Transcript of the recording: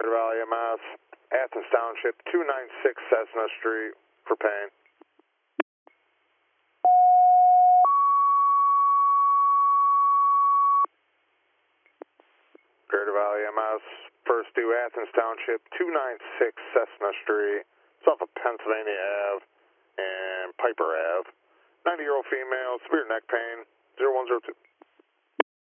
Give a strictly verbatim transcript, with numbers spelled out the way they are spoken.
Bearded Valley M S, Athens Township, two ninety-six Cessna Street for pain. Bearded Valley M S, first due Athens Township, two ninety-six Cessna Street. It's off of Pennsylvania Ave and Piper Ave. ninety-year-old female, severe neck pain, zero one zero two.